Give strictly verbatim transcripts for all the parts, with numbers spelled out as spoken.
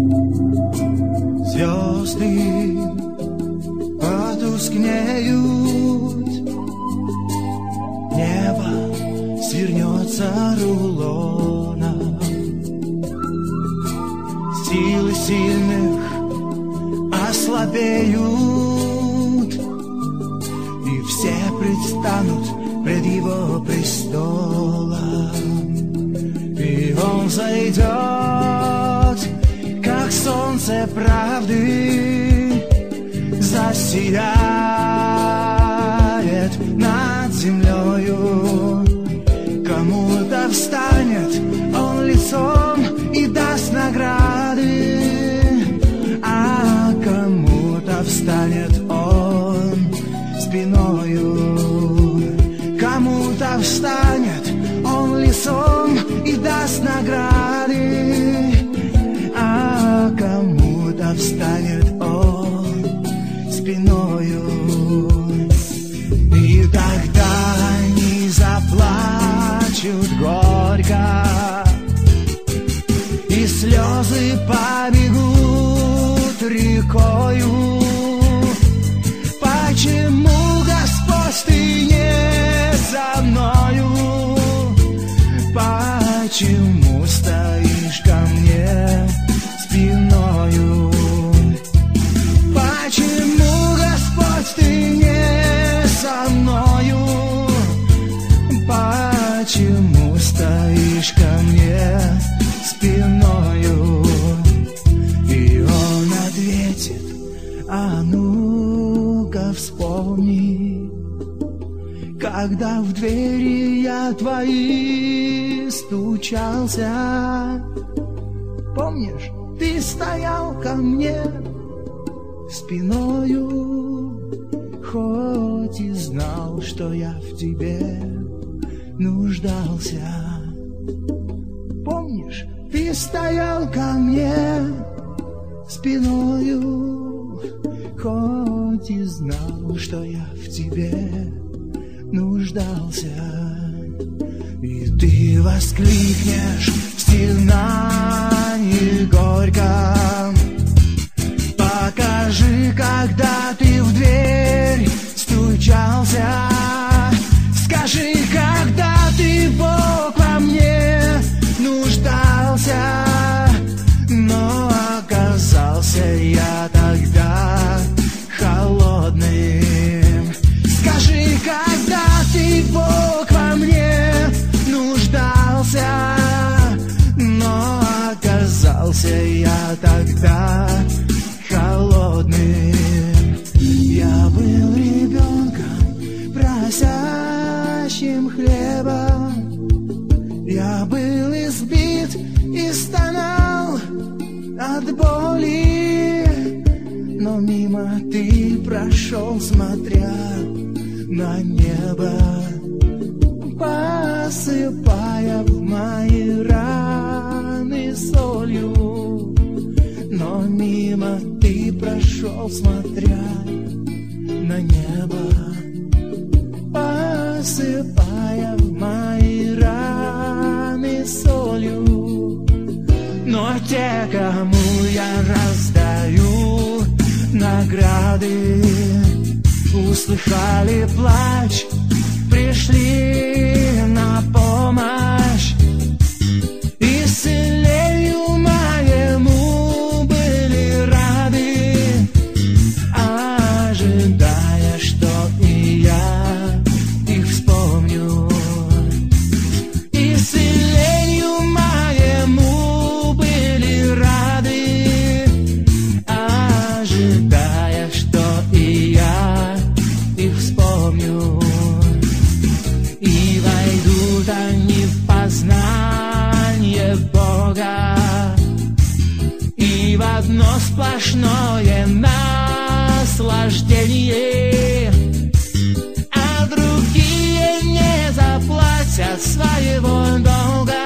Звезды потускнеют, небо свернется рулоном, силы сильных ослабеют, и все предстанут пред его престолом, и он зайдет, как солнце правды, засияет над землею. Кому-то встанет он лицом и даст награды, а кому-то встанет он спиною. Кому-то встанет он лицом и даст награды, а кому-то встанет он спиною. И тогда они заплачут горько, и слезы побегут рекою. Почему, Господь, ты не со мною? Почему стоишь ко мне спиною? Почему, Господь, ты не со мною? Почему стоишь ко мне спиною? И он ответит: а ну-ка вспомни, когда в двери я твои стучался. Помнишь, ты стоял ко мне спиною, хоть и знал, что я в тебе нуждался. Помнишь, ты стоял ко мне спиною, хоть и знал, что я в тебе нуждался. И ты воскликнешь в стенании горько: покажи, когда ты в дверь стучался. Скажи, когда ты, Бог, во мне нуждался. Но оказался я тогда холодным. Скажи, когда ты, Бог, во мне нуждался. Но оказался я тогда холодным. Я был ребенком, просящим хлеба. Я был избит и стонал от боли, но мимо ты прошел, смотря на небо, посыпая в мои раны солью. Но мимо ты прошел, смотря на небо, посыпая в мои раны солью. Но те, кому я раздаю награды, услыхали плач, пришли на помощь. Исцелению моему были рады, ожидая, что и я их вспомню. Исцелению моему были рады, ожидая, что и я их вспомню. И войдут они в познание Бога, и в одно сплошное наслаждение, а другие не заплатят своего долга,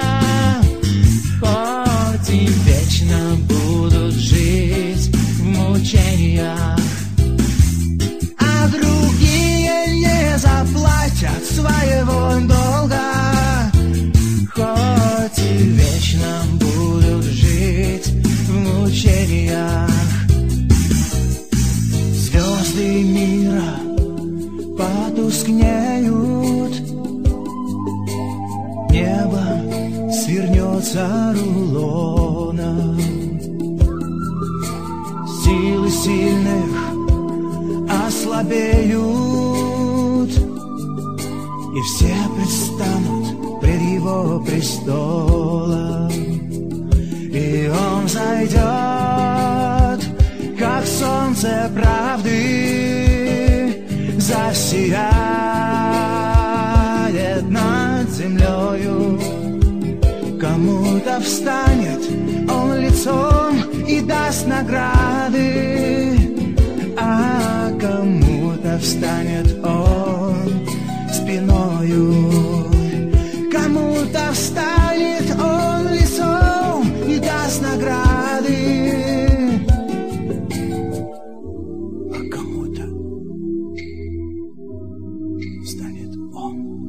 хоть и вечно будут жить в мучениях. А другие не заплатят своего долга, хоть и вечно будут жить в мучениях. звезды мира потускнеют, небо свернется рулоном, силы сильных ослабеют, и все предстанут пред его престолом, и он зайдет, как солнце правды, засияет над землею. Кому-то встанет он лицом и даст награды, а кому-то встанет он спиною. Кому-то встанет он лицом и даст награды, а кому-то встанет он